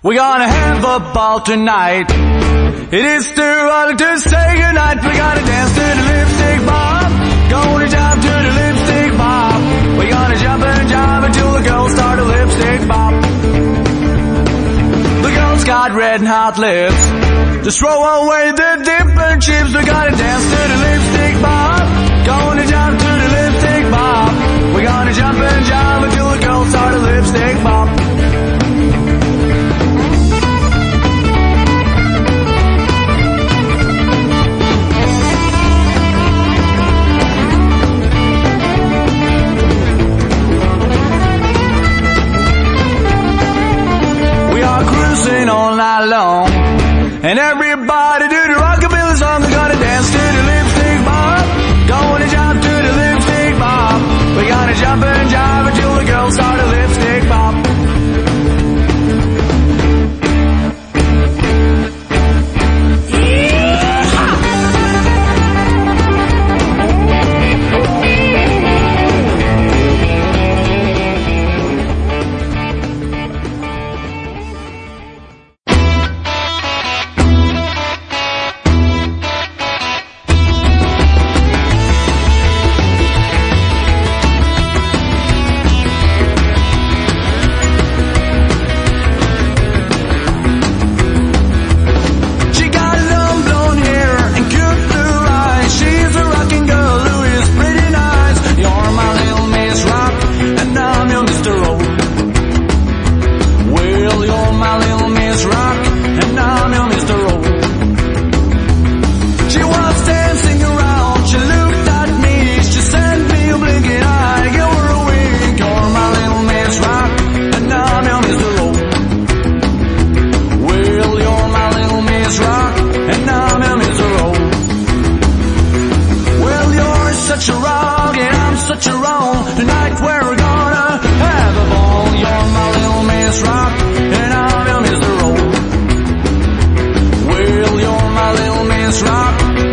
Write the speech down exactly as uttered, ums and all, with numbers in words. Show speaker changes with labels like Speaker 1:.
Speaker 1: We're gonna have a ball tonight. It is too early to say goodnight. We're gonna dance to the lipstick bob. Gonna jump to the lipstick bob. We're gonna jump and jive until the girls start a lipstick bob. The girls got red and hot lips. Just throw away the dip and chips. We're gonna dance to the lipstick bob. Gonna jump to the lipstick bob. We're gonna jump and jive until the girls start a lipstick bob. All night long, and everybody do the rockabilly song. We're gonna dance to the lipstick bob. Gonna jump to the lipstick bob. We're gonna jump and jive until the girls start a lipstick bob. Rock.